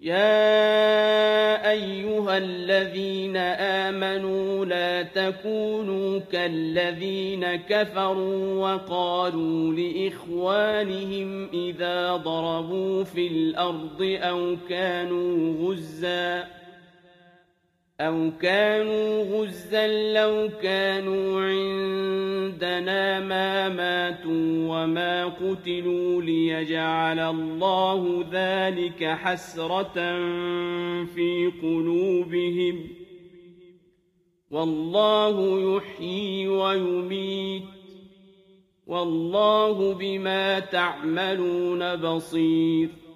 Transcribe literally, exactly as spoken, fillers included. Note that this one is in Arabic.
يَا أَيُّهَا الَّذِينَ آمَنُوا لَا تَكُونُوا كَالَّذِينَ كَفَرُوا وَقَالُوا لِإِخْوَانِهِمْ إِذَا ضَرَبُوا فِي الْأَرْضِ أَوْ كَانُوا غُزًّى أَوْ كَانُوا غُزًّى لَّوْ كَانُوا عِندَنَا مَا مَاتُوا وَمَا قُتِلُوا لِيَجْعَلَ اللَّهُ ذَٰلِكَ حَسْرَةً فِي قُلُوبِهِمْ ۗ وَاللَّهُ يُحْيِي وَيُمِيتُ ۗ وَاللَّهُ بِمَا تَعْمَلُونَ بَصِيرٌ